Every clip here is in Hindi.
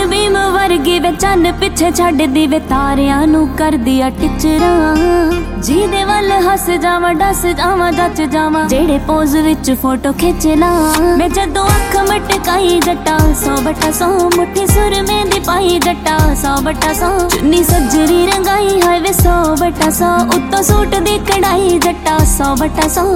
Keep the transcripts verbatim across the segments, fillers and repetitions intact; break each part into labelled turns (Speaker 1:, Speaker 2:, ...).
Speaker 1: बीम वर्गी वे चन्न पिछे छड्ड दी वे तारियां नू कर दिया टिचरा जीदे वल हस जावा डस जावा जच जावा जेड़े पोज विच फोटो खिंचना मैं जदों अख मटकाई जट्टा सौ बटा सौ मुट्ठी सुर में दी पाई जट्टा सौ बटा सौ चुन्नी सजरी रंगाई है वे सौ बटा सौ उत्तो सूट दी कढ़ाई जट्टा सौ बटा सौ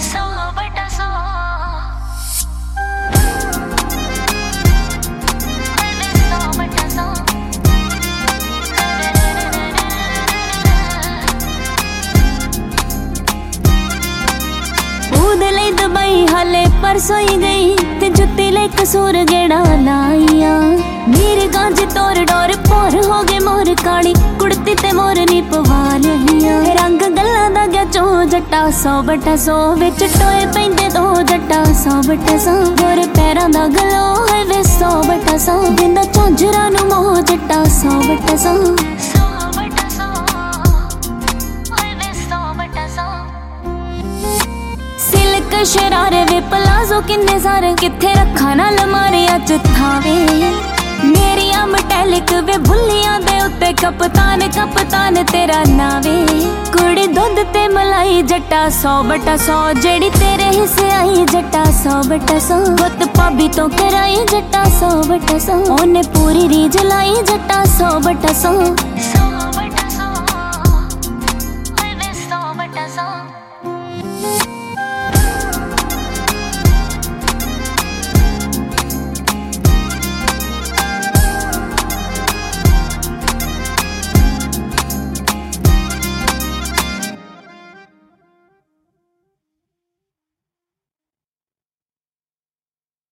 Speaker 1: दबाई हाले परसों ही गई ते जुत्ती ले कसूर गेड़ा लाइया मेरे गांज तोर डोर पोर हो गए मोर काली कुड़ती ते मोर नी पवा लिया रंग गल्ला दा गया चो जट्टा सौ बटा सौ विच टोए पैंदे दो जट्टा सौ बटा सौ गोरे पैरां दा गलो है वे सौ बटा सौ दिंदा झांजरा नू मोह जट्टा सौ बटा सौ शरारे वे पलाजो किन्ने सारे किथे रखा ना लमारे अच थावे मेरिया मटैलिक वे भुल्लियां दे उत्ते कपतान कपतान तेरा नावे कुड़ी दुध ते मलाई जट्टा सौ बटा सौ जेड़ी तेरे हिस्से आई जट्टा सौ बटा सौ पुत भाभी तो कराई जट्टा सौ बटा सौ ओने पूरी रीझ लाई जट्टा